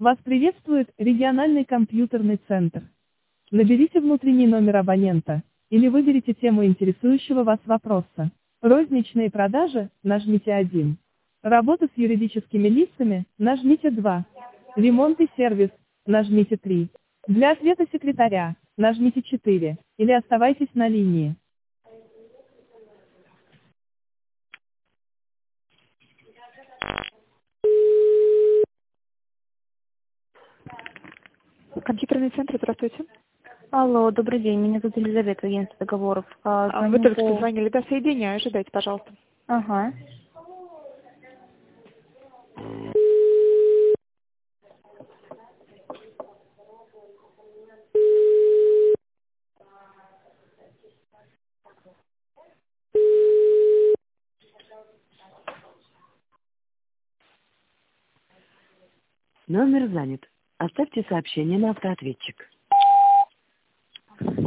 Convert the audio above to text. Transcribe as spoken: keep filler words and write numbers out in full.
Вас приветствует региональный компьютерный центр. Наберите внутренний номер абонента или выберите тему интересующего вас вопроса. Розничные продажи, нажмите один. Работа с юридическими лицами, нажмите два. Ремонт и сервис, нажмите три. Для ответа секретаря, нажмите четыре, или оставайтесь на линии. Компьютерный центр, здравствуйте. Алло, добрый день, меня зовут Елизавета, агентство договоров. А, А, Вы звоню только что по- звонили, да, соединяю, ожидайте, пожалуйста. Ага. Номер занят. Оставьте сообщение на автоответчик.